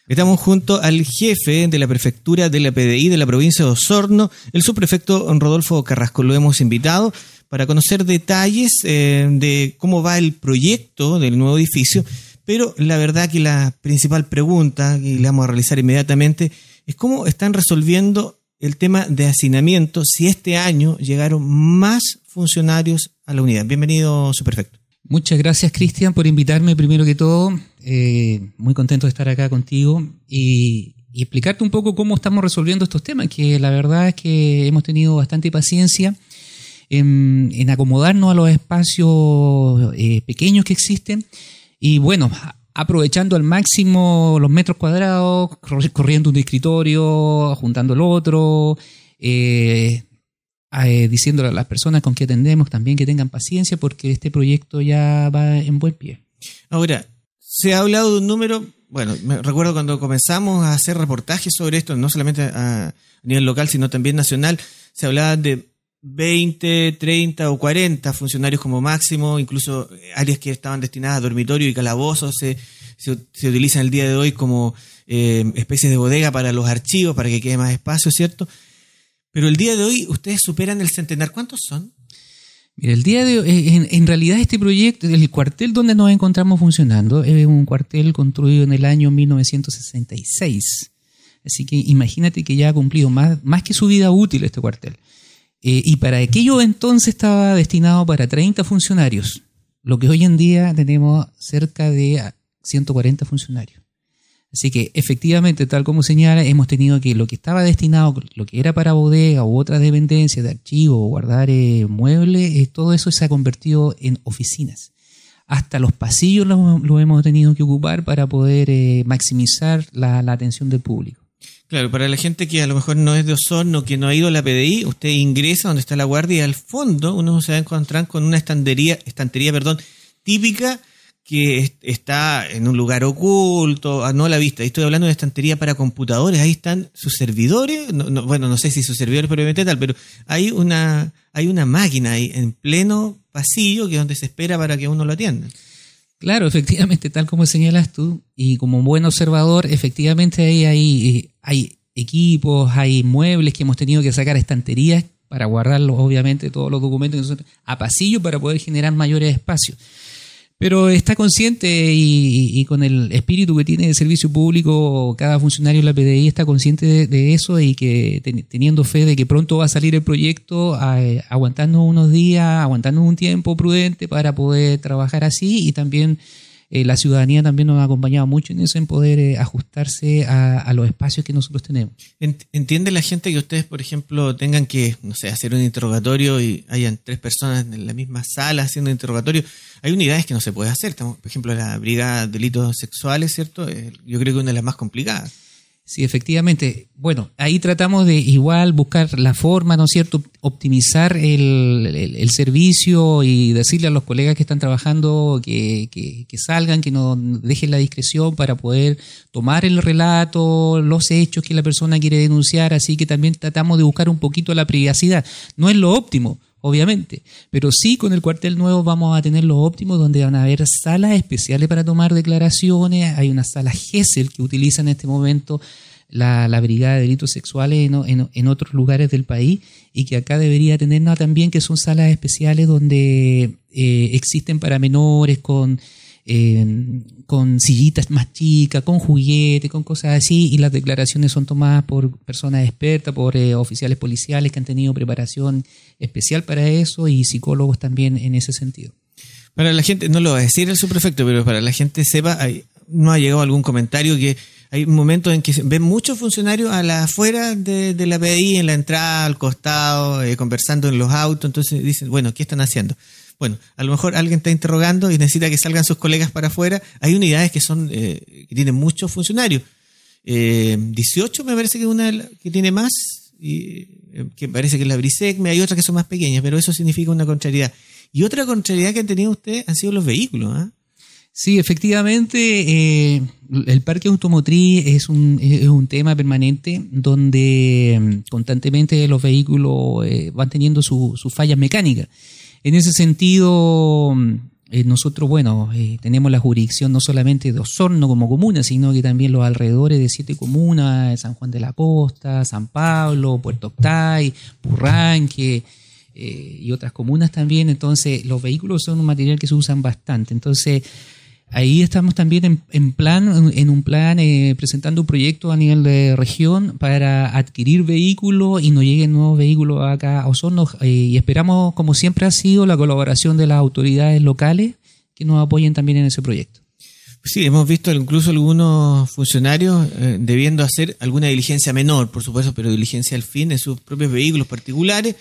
Estamos junto al jefe de la prefectura de la PDI de la provincia de Osorno, el subprefecto Rodolfo Carrasco. Lo hemos invitado para conocer detalles de cómo va el proyecto del nuevo edificio, pero la verdad que la principal pregunta que le vamos a realizar inmediatamente es cómo están resolviendo el tema de hacinamiento, si este año llegaron más funcionarios a la unidad. Bienvenido, subprefecto. Muchas gracias, Cristian, por invitarme primero que todo. Muy contento de estar acá contigo y explicarte un poco cómo estamos resolviendo estos temas, que la verdad es que hemos tenido bastante paciencia en acomodarnos a los espacios pequeños que existen y bueno, aprovechando al máximo los metros cuadrados, corriendo un escritorio, juntando el otro, diciéndole a las personas con que atendemos también que tengan paciencia porque este proyecto ya va en buen pie. Ahora, se ha hablado de un número, bueno, me recuerdo cuando comenzamos a hacer reportajes sobre esto, no solamente a nivel local, sino también nacional, se hablaba de 20, 30 o 40 funcionarios como máximo, incluso áreas que estaban destinadas a dormitorio y calabozos se utilizan el día de hoy como especies de bodega para los archivos, para que quede más espacio, ¿cierto? Pero el día de hoy ustedes superan el centenar. ¿Cuántos son? Mira, el día de hoy, en realidad este proyecto, el cuartel donde nos encontramos funcionando, es un cuartel construido en el año 1966. Así que imagínate que ya ha cumplido más que su vida útil este cuartel. Y para aquello entonces estaba destinado para 30 funcionarios, lo que hoy en día tenemos cerca de 140 funcionarios. Así que efectivamente, tal como señala, hemos tenido que lo que estaba destinado, lo que era para bodega u otras dependencias de archivo o guardar muebles, todo eso se ha convertido en oficinas. Hasta los pasillos lo hemos tenido que ocupar para poder maximizar la atención del público. Claro, para la gente que a lo mejor no es de Osorno, que no ha ido a la PDI, usted ingresa donde está la guardia y al fondo uno se va a encontrar con una estantería típica que está en un lugar oculto, no a la vista. Estoy hablando de estantería para computadores, ahí están sus servidores, no sé si sus servidores probablemente tal, pero hay una máquina ahí en pleno pasillo que es donde se espera para que uno lo atienda. Claro, efectivamente, tal como señalas tú, y como un buen observador, efectivamente ahí hay equipos, hay muebles que hemos tenido que sacar a estanterías para guardarlos, obviamente, todos los documentos a pasillo para poder generar mayores espacios. Pero está consciente y con el espíritu que tiene el servicio público, cada funcionario de la PDI está consciente de eso y que teniendo fe de que pronto va a salir el proyecto, aguantando unos días, aguantando un tiempo prudente para poder trabajar así y también la ciudadanía también nos ha acompañado mucho en eso, en poder ajustarse a los espacios que nosotros tenemos. ¿Entiende la gente que ustedes, por ejemplo, tengan que, no sé, hacer un interrogatorio y hayan 3 personas en la misma sala haciendo un interrogatorio? Hay unidades que no se puede hacer. Por ejemplo, la Brigada de Delitos Sexuales, ¿cierto? Yo creo que es una de las más complicadas. Sí, efectivamente. Bueno, ahí tratamos de igual buscar la forma, ¿no es cierto?, optimizar el servicio y decirle a los colegas que están trabajando que salgan, que no dejen la discreción para poder tomar el relato, los hechos que la persona quiere denunciar, así que también tratamos de buscar un poquito la privacidad. No es lo óptimo, obviamente, pero sí con el cuartel nuevo vamos a tener lo óptimo, donde van a haber salas especiales para tomar declaraciones. Hay una sala GESEL que utiliza en este momento la Brigada de Delitos Sexuales en otros lugares del país y que acá debería tenernos también, que son salas especiales donde existen para menores con sillitas más chicas, con juguetes, con cosas así, y las declaraciones son tomadas por personas expertas, por oficiales policiales que han tenido preparación especial para eso y psicólogos también en ese sentido. Para la gente, no lo va a decir el subprefecto, pero para la gente sepa, no ha llegado algún comentario que hay momentos en que ven muchos funcionarios a la afuera de la PDI, en la entrada, al costado, conversando en los autos, entonces dicen, bueno, ¿qué están haciendo? Bueno, a lo mejor alguien está interrogando y necesita que salgan sus colegas para afuera. Hay unidades que son que tienen muchos funcionarios. 18 me parece que es una que tiene más, y que parece que es la Brisecme. Hay otras que son más pequeñas, pero eso significa una contrariedad. Y otra contrariedad que han tenido ustedes han sido los vehículos, ¿eh? Sí, efectivamente, el parque automotriz es un tema permanente donde constantemente los vehículos van teniendo sus fallas mecánicas. En ese sentido, nosotros, tenemos la jurisdicción no solamente de Osorno como comuna, sino que también los alrededores de 7 comunas, San Juan de la Costa, San Pablo, Puerto Octay, Purranque y otras comunas también. Entonces, los vehículos son un material que se usan bastante. Entonces, ahí estamos también en un plan presentando un proyecto a nivel de región para adquirir vehículos y no lleguen nuevos vehículos acá a Osorno, y esperamos, como siempre ha sido, la colaboración de las autoridades locales que nos apoyen también en ese proyecto. Sí, hemos visto incluso algunos funcionarios debiendo hacer alguna diligencia menor, por supuesto, pero diligencia al fin en sus propios vehículos particulares.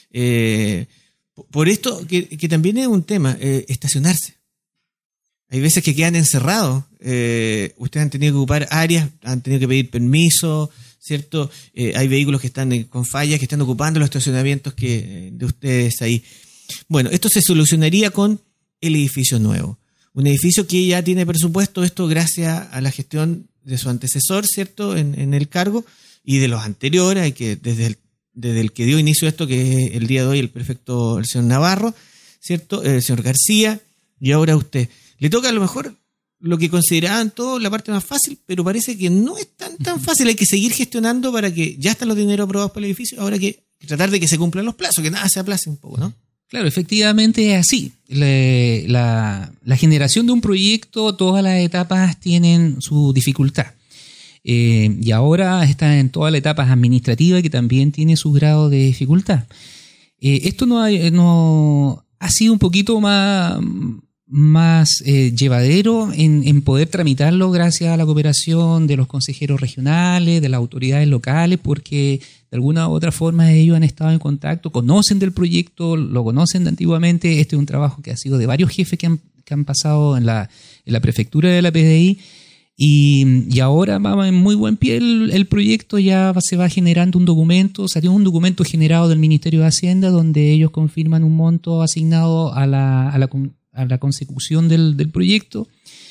Por esto, que también es un tema, estacionarse. Hay veces que quedan encerrados. Ustedes han tenido que ocupar áreas, han tenido que pedir permiso, ¿cierto? Hay vehículos que están con fallas, que están ocupando los estacionamientos de ustedes ahí. Bueno, esto se solucionaría con el edificio nuevo. Un edificio que ya tiene presupuesto, esto gracias a la gestión de su antecesor, ¿cierto? En el cargo, y de los anteriores, hay que desde el que dio inicio a esto, que es el día de hoy el prefecto, el señor Navarro, ¿cierto? El señor García, y ahora usted. Le toca a lo mejor lo que consideraban todos la parte más fácil, pero parece que no es tan fácil. Hay que seguir gestionando para que ya están los dineros aprobados para el edificio, ahora que tratar de que se cumplan los plazos, que nada se aplace un poco, ¿no? Claro, efectivamente es así. La generación de un proyecto, todas las etapas tienen su dificultad. Y ahora está en todas las etapas administrativas, que también tiene su grado de dificultad. Esto no ha sido un poquito más llevadero en poder tramitarlo gracias a la cooperación de los consejeros regionales, de las autoridades locales, porque de alguna u otra forma ellos han estado en contacto, conocen del proyecto, lo conocen de antiguamente. Este es un trabajo que ha sido de varios jefes que han pasado en la prefectura de la PDI, y ahora va en muy buen pie el proyecto. Ya se va generando un documento, salió un documento generado del Ministerio de Hacienda donde ellos confirman un monto asignado a la consecución del proyecto,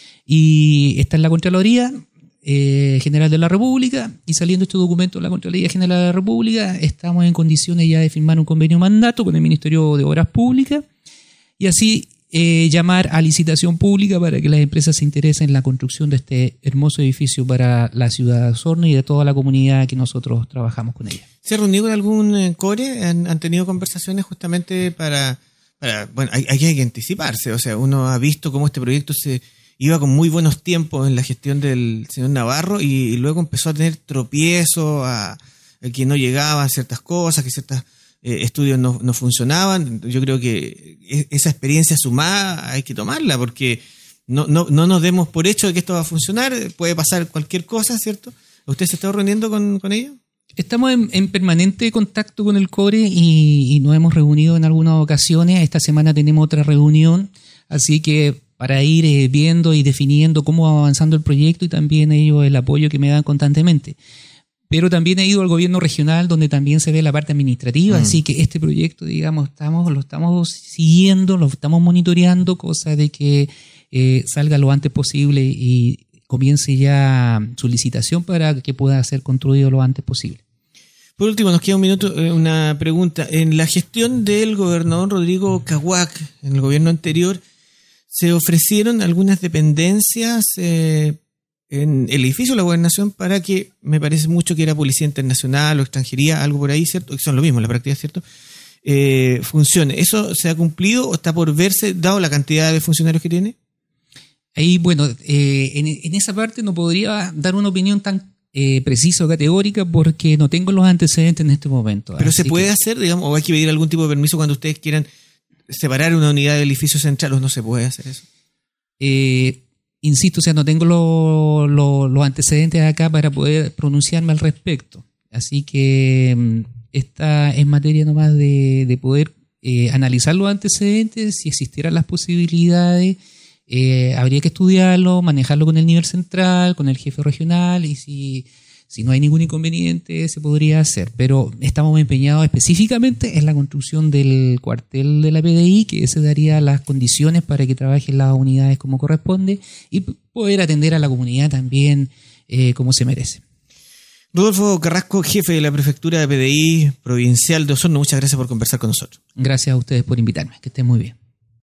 y está en la Contraloría General de la República, y saliendo este documento de la Contraloría General de la República estamos en condiciones ya de firmar un convenio mandato con el Ministerio de Obras Públicas, y así llamar a licitación pública para que las empresas se interesen en la construcción de este hermoso edificio para la ciudad de Osorno y de toda la comunidad que nosotros trabajamos con ella. ¿Se ha reunido con algún core? ¿Han tenido conversaciones justamente bueno, hay que anticiparse? O sea, uno ha visto cómo este proyecto se iba con muy buenos tiempos en la gestión del señor Navarro, y luego empezó a tener tropiezos, a que no llegaban ciertas cosas, que ciertos estudios no funcionaban. Yo creo que esa experiencia sumada hay que tomarla, porque no nos demos por hecho de que esto va a funcionar. Puede pasar cualquier cosa, ¿cierto? ¿Usted se está reuniendo con ellos? Estamos en permanente contacto con el CORE y nos hemos reunido en algunas ocasiones. Esta semana tenemos otra reunión, así que para ir viendo y definiendo cómo va avanzando el proyecto, y también ellos el apoyo que me dan constantemente. Pero también he ido al gobierno regional, donde también se ve la parte administrativa, así que este proyecto, digamos, lo estamos siguiendo, lo estamos monitoreando, cosa de que salga lo antes posible y comience ya su licitación para que pueda ser construido lo antes posible. Por último, nos queda un minuto, una pregunta. En la gestión del gobernador Rodrigo Cahuac, en el gobierno anterior, ¿se ofrecieron algunas dependencias en el edificio de la gobernación para que, me parece mucho que era Policía Internacional o Extranjería, algo por ahí, ¿cierto? Que son lo mismo en la práctica, ¿cierto? Funcione. ¿Eso se ha cumplido o está por verse, dado la cantidad de funcionarios que tiene? Ahí, bueno, en esa parte no podría dar una opinión tan precisa o categórica, porque no tengo los antecedentes en este momento. ¿Pero se puede hacer, digamos, o hay que pedir algún tipo de permiso cuando ustedes quieran separar una unidad del edificio central, o no se puede hacer eso? Insisto, o sea, no tengo los antecedentes acá para poder pronunciarme al respecto. Así que esta es materia nomás de poder analizar los antecedentes, si existieran las posibilidades. Habría que estudiarlo, manejarlo con el nivel central, con el jefe regional, y si no hay ningún inconveniente se podría hacer. Pero estamos empeñados específicamente en la construcción del cuartel de la PDI, que se daría las condiciones para que trabajen las unidades como corresponde y poder atender a la comunidad también como se merece. Rodolfo Carrasco, jefe de la Prefectura de PDI Provincial de Osorno, muchas gracias por conversar con nosotros. Gracias a ustedes por invitarme, que estén muy bien.